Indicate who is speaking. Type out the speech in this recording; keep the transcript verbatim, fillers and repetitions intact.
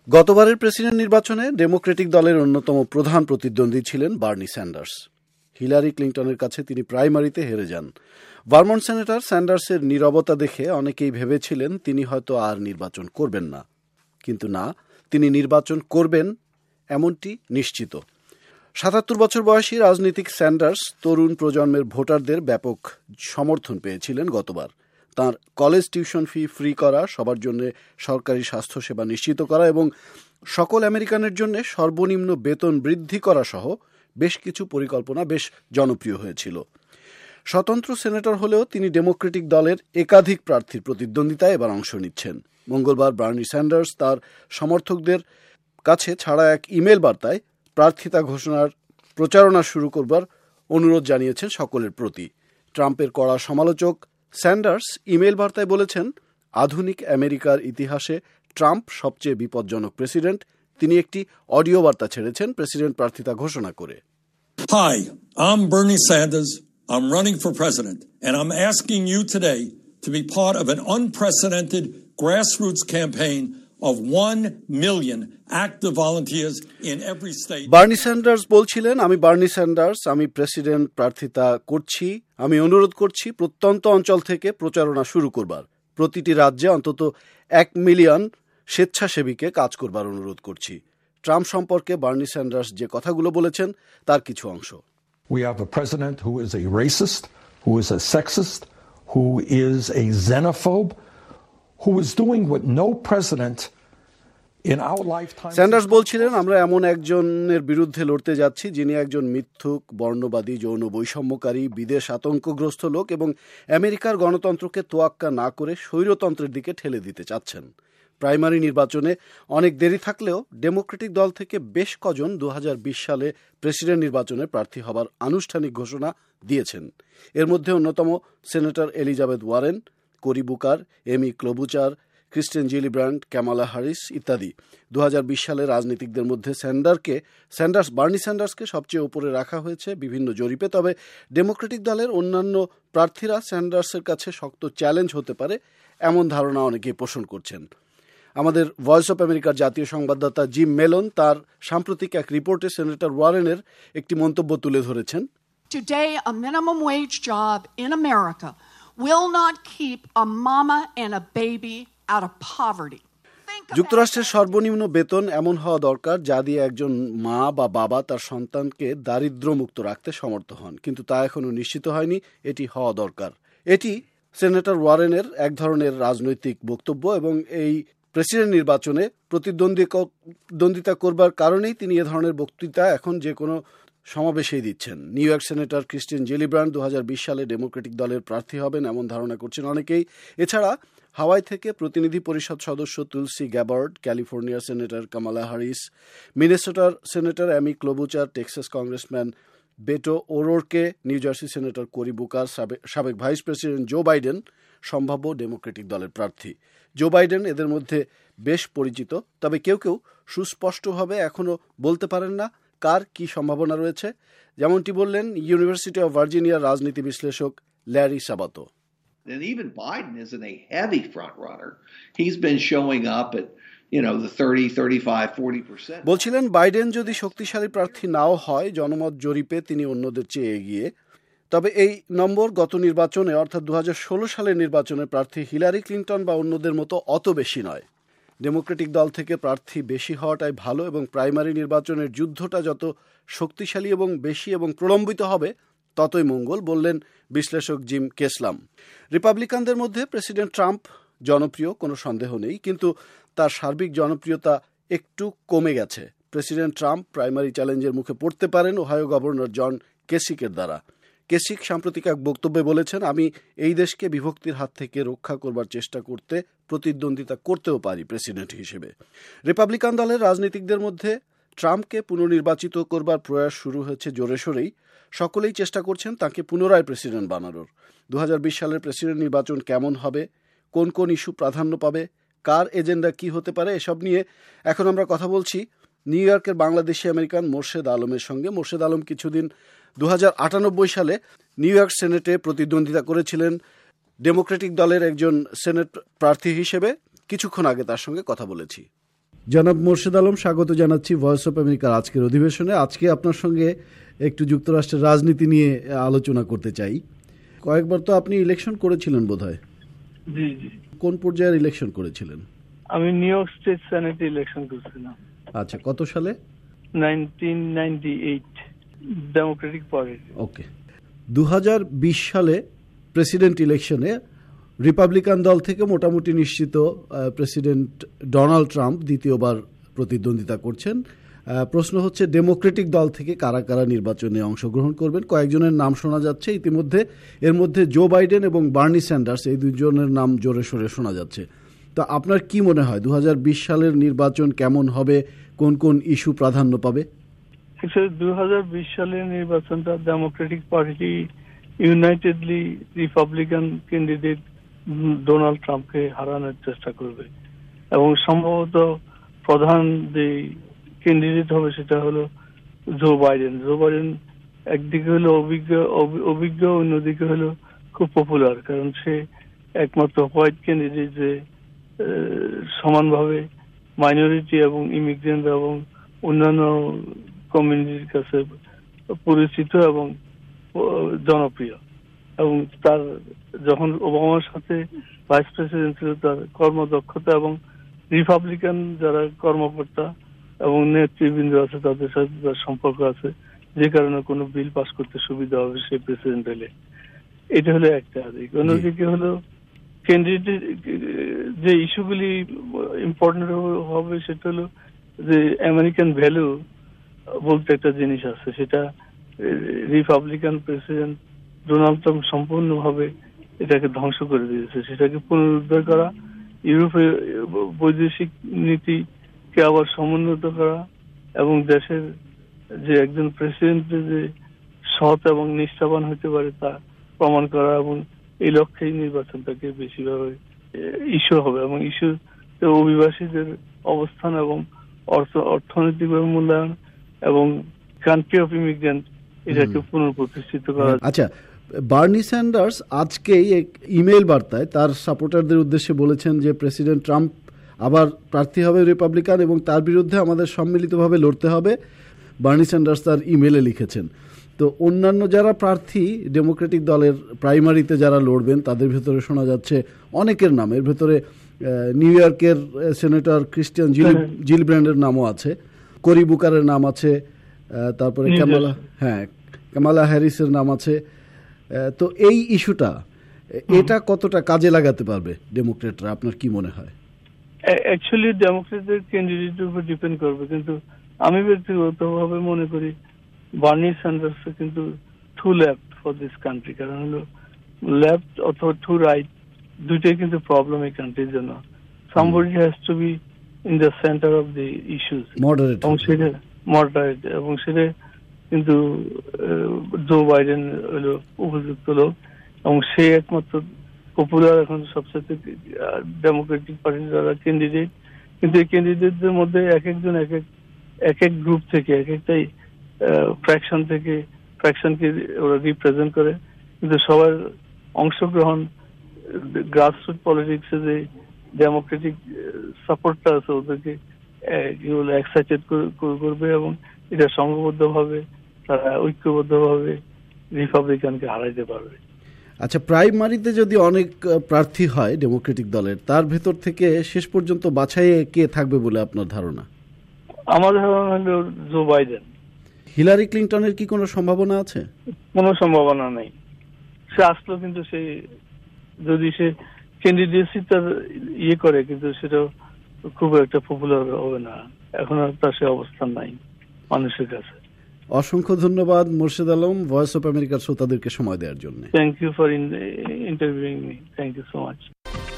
Speaker 1: গতবারের প্রেসিডেন্ট নির্বাচনে ডেমোক্রেটিক দলের অন্যতম প্রধান প্রতিদ্বন্দ্বী ছিলেন বার্নি স্যান্ডার্স। হিলারি ক্লিন্টনের কাছে তিনি প্রাইমারিতে হেরে যান। ভারমন্ট সেনেটর স্যান্ডার্সের নীরবতা দেখে অনেকেই ভেবেছিলেন তিনি হয়তো আর নির্বাচন করবেন না, কিন্তু না, তিনি নির্বাচন করবেন এমনটি নিশ্চিত। সাতাত্তর বছর বয়সী রাজনীতিক স্যান্ডার্স তরুণ প্রজন্মের ভোটারদের ব্যাপক সমর্থন পেয়েছিলেন গতবার। তাঁর কলেজ টিউশন ফি ফ্রি করা, সবার জন্য সরকারি স্বাস্থ্যসেবা নিশ্চিত করা এবং সকল আমেরিকানের জন্য সর্বনিম্ন বেতন বৃদ্ধি করা সহ বেশ কিছু পরিকল্পনা বেশ জনপ্রিয় হয়েছিল। স্বতন্ত্র সেনেটর হলেও তিনি ডেমোক্রেটিক দলের একাধিক প্রার্থীর প্রতিদ্বন্দ্বিতায় এবার অংশ নিচ্ছেন। মঙ্গলবার বার্নি স্যান্ডার্স তার সমর্থকদের কাছে ছাড়া এক ইমেল বার্তায় প্রার্থিতা ঘোষণার প্রচারণা শুরু করবার অনুরোধ জানিয়েছেন সকলের প্রতি। ট্রাম্পের কড়া সমালোচক স্যান্ডার্স ইমেল বার্তায় বলেছেন, আধুনিক আমেরিকার ইতিহাসে ট্রাম্প সবচেয়ে বিপজ্জনক প্রেসিডেন্ট। তিনি একটি অডিও বার্তা ছেড়েছেন প্রেসিডেন্ট প্রার্থিতা ঘোষণা করে।
Speaker 2: Hi, I'm Bernie Sanders. I'm running for president, and I'm asking you today to be part of an unprecedented grassroots campaign of one million active volunteers in every state.
Speaker 1: Bernie Sanders বলছিলেন, আমি Bernie Sanders, আমি president প্রার্থিতা করছি। আমি অনুরোধ করছি প্রত্যন্ত অঞ্চল থেকে প্রচারণা শুরু করবার। প্রতিটি রাজ্যে অন্তত এক মিলিয়ন স্বেচ্ছাসেবীকে কাজ করবার অনুরোধ করছি। ট্রাম্প সম্পর্কে বার্নি স্যান্ডার্স যে কথাগুলো বলেছেন তার কিছু অংশ।
Speaker 3: We have a president who is a racist, who is a sexist, who is a xenophobe, who is doing what no president in our lifetime.
Speaker 1: Sanders বলছিলেন, আমরা এমন একজনের বিরুদ্ধে লড়তে যাচ্ছি যিনি একজন মিথ্যুক, বর্ণবাদী, যৌন বৈষম্যকারী, বিদেশ আতঙ্কগ্রস্ত লোক এবং আমেরিকার গণতন্ত্রকে তোয়াক্কা না করে স্বৈরতন্ত্রের দিকে ঠেলে দিতে চাচ্ছেন। প্রাইমারি নির্বাচনে অনেক দেরি থাকলেও ডেমোক্রেটিক দল থেকে বেশ কজন দু হাজার বিশ সালে প্রেসিডেন্ট নির্বাচনে প্রার্থী হবার আনুষ্ঠানিক ঘোষণা দিয়েছেন। এর মধ্যে অন্যতম senator Elizabeth Warren, Cory Booker, Amy Klobuchar, Kirsten Gillibrand, Kamala Harris ইত্যাদি। দু হাজার বিশ সালে রাজনীতিকদের মধ্যে স্যান্ডারকে স্যান্ডার্স বার্নি স্যান্ডার্সকে সবচেয়ে উপরে রাখা হয়েছে বিভিন্ন জরিপে। তবে ডেমোক্রেটিক দলের অন্যান্য প্রার্থীরা স্যান্ডার্সের কাছে শক্ত চ্যালেঞ্জ হতে পারে এমন ধারণা অনেকেই পোষণ করছেন। আমাদের ভয়েস অফ আমেরিকার জাতীয় সংবাদদাতা জিম মেলন তার সাম্প্রতিক এক রিপোর্টে সেনেটর ওয়ারেনের একটি মন্তব্য তুলে ধরেছেন।
Speaker 4: Today, a minimum wage job in America will not keep a mama and a baby out of poverty.
Speaker 1: যুক্তরাষ্ট্রের সর্বনিম্ন বেতন এমন হওয়া দরকার যা দিয়ে একজন মা বা বাবা তার সন্তানকে দারিদ্র্যমুক্ত রাখতে সমর্থ হন, কিন্তু তা এখনো নিশ্চিত হয়নি। এটি হওয়া দরকার। এটি সেনেটর ওয়ারেনের এক ধরনের রাজনৈতিক বক্তব্য এবং এই প্রেসিডেন্ট নির্বাচনে প্রতিদ্বন্দ্বিতা করবার কারণেই তিনি এ ধরনের বক্তৃতা এখন যে কোনো সমাবেশেই দিচ্ছেন। New York senator Kirsten Gillibrand দু হাজার বিশ সালে ডেমোক্রেটিক দলের প্রার্থী হবেন এমন ধারণা করছেন অনেকেই। এছাড়া হাওয়াই থেকে প্রতিনিধি পরিষদ সদস্য তুলসি গ্যাবার্ড, ক্যালিফোর্নিয়ার সেনেটর কামালা হ্যারিস, মিনেসোটার senator Amy Klobuchar, Texas congressman Beto O'Rourke, New Jersey senator Cory Booker, সাবেক ভাইস প্রেসিডেন্ট জো বাইডেন সম্ভাব্য ডেমোক্রেটিক দলের প্রার্থী। জো বাইডেন এদের মধ্যে বেশ পরিচিত, তবে কেউ কেউ সুস্পষ্টভাবে এখনও বলতে পারেন না কার কি সম্ভাবনা রয়েছে, যেমনটি বললেন ইউনিভার্সিটি অফ ভার্জিনিয়ার রাজনীতি বিশ্লেষক Larry Sabato.
Speaker 5: And even Biden isn't a heavy front runner. He's been showing up at, you know, the thirty, thirty-five, forty percent.
Speaker 1: বলছিলেন, বাইডেন যদি শক্তিশালী প্রার্থী নাও হয়, জনমত জরিপে তিনি অন্যদের চেয়ে এগিয়ে। তবে এই নম্বর গত নির্বাচনে অর্থাৎ দু হাজার ষোলো সালের নির্বাচনে প্রার্থী হিলারি ক্লিন্টন বা অন্যদের মতো অত বেশি নয়। ডেমোক্রেটিক দল থেকে প্রার্থী বেশি হওয়াটাই ভালো এবং প্রাইমারি নির্বাচনের যুদ্ধটা যত শক্তিশালী এবং বেশি এবং প্রলম্বিত হবে ততই মঙ্গল, বললেন বিশ্লেষক জিম কেসলাম। রিপাবলিকানদের মধ্যে প্রেসিডেন্ট ট্রাম্প জনপ্রিয়, কোনো সন্দেহ নেই, কিন্তু তার সার্বিক জনপ্রিয়তা একটু কমে গেছে। প্রেসিডেন্ট ট্রাম্প প্রাইমারি চ্যালেঞ্জের মুখে পড়তে পারেন ওহাইও গভর্নর জন কেসিকের দ্বারা। কেসিক সাম্প্রতিক এক বক্তব্যে বলেছেন, আমি এই দেশকে বিভক্তির হাত থেকে রক্ষা করবার চেষ্টা করতে প্রতিদ্বন্দ্বিতা করতেও পারি প্রেসিডেন্ট হিসেবে। রিপাবলিকান দলের রাজনীতিকদের মধ্যে ট্রাম্পকে পুনর্নির্বাচিত করবার প্রয়াস শুরু হয়েছে জোরে সোরেই। সকলেই চেষ্টা করছেন তাকে পুনরায় প্রেসিডেন্ট বানানোর। দু হাজার বিশ সালের প্রেসিডেন্ট নির্বাচন কেমন হবে, কোন কোন ইস্যু প্রাধান্য পাবে, কার এজেন্ডা কি হতে পারে, এসব নিয়ে এখন আমরা কথা বলছি নিউ ইয়র্কের বাংলাদেশি আমেরিকান মোর্শেদ আলমের সঙ্গে। মোর্শেদ আলম কিছুদিন দু হাজার আটানব্বই সালে নিউ ইয়র্ক সেনেটে প্রতিদ্বন্দ্বিতা করেছিলেন ডেমোক্রেটিক দলের একজন সেনেট প্রার্থী হিসেবে। কিছুক্ষণ আগে তার সঙ্গে কথা বলেছি। জনাব মোর্শেদ আলম, স্বাগত জানাচ্ছি ভয়েস অফ আমেরিকার আজকের অধিবেশনে। আজকে আপনার সঙ্গে একটু যুক্তরাষ্ট্রের রাজনীতি নিয়ে আলোচনা করতে চাই। কয়েকবার তো আপনি ইলেকশন করেছিলেন বোধহয়।
Speaker 6: জি জি।
Speaker 1: কোন পর্যায়ের ইলেকশন করেছিলেন?
Speaker 6: আমি নিউ ইয়র্ক স্টেট সেনেটে ইলেকশন করছিলাম।
Speaker 1: আচ্ছা, কত সালে?
Speaker 6: Nineteen ninety eight, Democratic party.
Speaker 1: Okay. দু হাজার বিশ সালে প্রেসিডেন্ট ইলেকশনে রিপাবলিকান দল থেকে মোটামুটি নিশ্চিত প্রেসিডেন্ট ডোনাল্ড ট্রাম্প দ্বিতীয়বার প্রতিদ্বন্দ্বিতা করছেন। প্রশ্ন হচ্ছে ডেমোক্রেটিক দল থেকে কারা কারা নির্বাচনে অংশগ্রহণ করবেন। কয়েকজনের নাম শোনা যাচ্ছে ইতিমধ্যে, এর মধ্যে জো বাইডেন এবং বার্নি স্যান্ডার্স, এই দুজনের নাম জোরে সোরে শোনা যাচ্ছে। তো আপনার কি মনে হয় দু হাজার বিশ সালের নির্বাচন কেমন হবে, কোন কোন ইস্যু প্রাধান্য পাবে?
Speaker 6: দু হাজার বিশ সালের নির্বাচনটা Democratic party unitedly Republican candidate Donald ট্রাম্পকে হারানোর চেষ্টা করবে, এবং সম্ভবত প্রধান যে ক্যান্ডিডেট হবে সেটা হলো জো বাইডেন। জো বাইডেন একদিকে হলো অভিজ্ঞ অভিজ্ঞ অন্যদিকে হলো খুব পপুলার, কারণ সে একমাত্র হোয়াইট ক্যান্ডিডেট যে সমানভাবে মাইনরিটি এবং ইমিগ্রেন্ট এবং অন্যান্য কমিউনিটির কাছে পরিচিত এবং জনপ্রিয়। এবং তার যখন ওবামার সাথে ভাইস প্রেসিডেন্ট ছিল, তার কর্মদক্ষতা এবং রিপাবলিকান যারা কর্মকর্তা এবং নেতৃবৃন্দ আছে তাদের সাথে তার সম্পর্ক আছে, যে কারণে কোনো বিল পাস করতে সুবিধা হবে সেই প্রেসিডেন্ট হলে। এটা হলো একটা দিক। অন্যদিকে হলো ক্যান্ডিডেট যে ইস্যুগুলি ইম্পর্টেন্ট হবে সেটা হলো যে আমেরিকান ভ্যালু বলতে একটা জিনিস আছে, সেটা রিপাবলিকান প্রেসিডেন্ট ডোনাল্ড ট্রাম্প সম্পূর্ণভাবে এটাকে ধ্বংস করে দিয়েছে। সেটাকে পুনরুদ্ধার করা, ইউরোপের বৈদেশিক নীতিকে আবার সমুন্নত করা এবং দেশের যে একজন প্রেসিডেন্ট যে সৎ এবং নিষ্ঠাবান হতে পারে তা প্রমাণ করা, এবং এই লক্ষ্যেই নির্বাচনটাকে বেশিভাবে ইস্যু হবে। এবং ইস্যু অভিবাসীদের অবস্থান এবং অর্থ অর্থনৈতিক মূল্যায়ন এবং কান্ট্রি অফ ইমিগ্রেন্ট এটাকে পুনঃপ্রতিষ্ঠিত করা।
Speaker 1: আচ্ছা, বার্নি স্যান্ডার্স আজকেই এক ইমেইল বার্তায় তার সাপোর্টারদের উদ্দেশ্যে বলেছেন যে প্রেসিডেন্ট ট্রাম্প আবার প্রার্থী হবে রিপাবলিকান এবং তার বিরুদ্ধে আমাদের সম্মিলিতভাবে লড়তে হবে। বার্নি স্যান্ডার্স তার ইমেইলে লিখেছেন। তো অন্যান্য যারা প্রার্থী ডেমোক্রেটিক দলের প্রাইমারিতে যারা লড়বেন তাদের ভেতরে শোনা যাচ্ছে অনেকের নাম। এর ভেতরে নিউ ইয়র্কের সেনেটর ক্রিস্টিয়ান জিল জিলব্র্যান্ডের নামও আছে, কোরি বুকারের নাম আছে, তারপরে কামালা হ্যাঁ কামালা হ্যারিসের নাম আছে। তো এই ইস্যুটা এটা কতটা কাজে লাগাতে পারবে ডেমোক্রেটরা, আপনার কি মনে হয়?
Speaker 6: অ্যাকচুয়ালি ডেমোক্রেটদের ক্যান্ডিডেটের উপর ডিপেন্ড করবে, কিন্তু আমি ব্যক্তিগতভাবে মনে করি বার্নি স্যান্ডার্স কিন্তু too left for this country. কারণ হলো লেফট অথবা টু রাইট দুইটাই কিন্তু প্রবলেম এই কান্ট্রির জন্য। Somebody has to be in the centre of the issues,
Speaker 1: moderate
Speaker 6: এবং সেটা মডারেট এবং সেটা কিন্তু জো বাইডেন হলো উপযুক্ত লোক, এবং সে একমাত্র পপুলার এখন সবচেয়ে ডেমোক্রেটিক পার্টির যারা ক্যান্ডিডেট। কিন্তু এই ক্যান্ডিডেটদের মধ্যে এক একজন এক এক এক এক গ্রুপ থেকে এক একটাই ফ্র্যাকশন থেকে ফ্র্যাকশনকে ওরা রিপ্রেজেন্ট করে, কিন্তু সবার অংশগ্রহণ গ্রাসরুট পলিটিক্সে যে ডেমোক্রেটিক সাপোর্টটা আছে ওদেরকে এক্সাইটেড করবে, এবং এটা সংঘবদ্ধভাবে তারা ঐক্যবদ্ধভাবে রিপাবলিকানকে হারাইতে পারবে।
Speaker 1: আচ্ছা, প্রাইমারিতে যদি অনেক প্রার্থী হয় ডেমোক্রেটিক দলের, তার ভেতর থেকে শেষ পর্যন্ত বাছাইয়ে কে থাকবে বলে আপনার ধারণা?
Speaker 6: আমার ধারণা হলো জো বাইডেন।
Speaker 1: হিলারি ক্লিন্টনের কি কোনো সম্ভাবনা আছে?
Speaker 6: কোনো সম্ভাবনা নেই। সে আসলো, কিন্তু সে যদি সে ক্যান্ডিডেটসি তার ইয়ে করে, কিন্তু সেটা খুব একটা পপুলার হবে না। এখন আর তার সে অবস্থান নাই মানুষের কাছে।
Speaker 1: অসংখ্য ধন্যবাদ মোর্শেদ আলম, ভয়েস অফ আমেরিকার শ্রোতাদেরকে সময় দেওয়ার জন্য।
Speaker 6: Thank you for interviewing me. Thank you so much.